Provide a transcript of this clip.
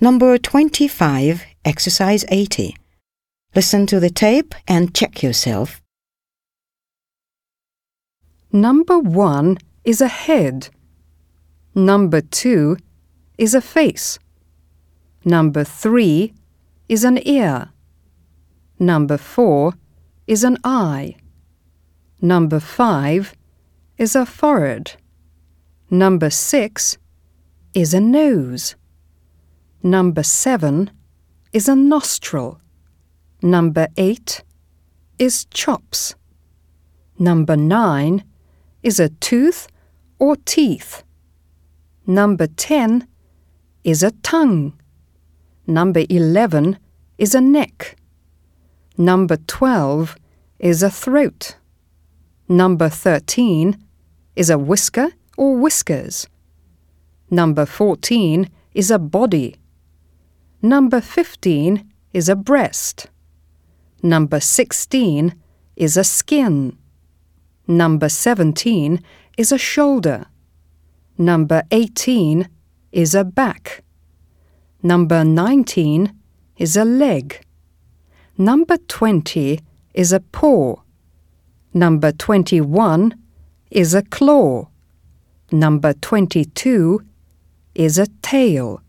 Number 25, Exercise 80. Listen to the tape and check yourself. Number 1 is a head. Number 2 is a face. Number 3 is an ear. Number 4 is an eye. Number 5 is a forehead. Number 6 is a nose. Number 7 is a nostril. Number 8 is chops. Number 9 is a tooth or teeth. Number 10 is a tongue. Number 11 is a neck. Number 12 is a throat. Number 13 is a whisker or whiskers. Number 14 is a body. Number 15 is a breast. Number 16 is a skin. Number 17 is a shoulder. Number 18 is a back. Number 19 is a leg. Number 20 is a paw. Number 21 is a claw. Number 22 is a tail.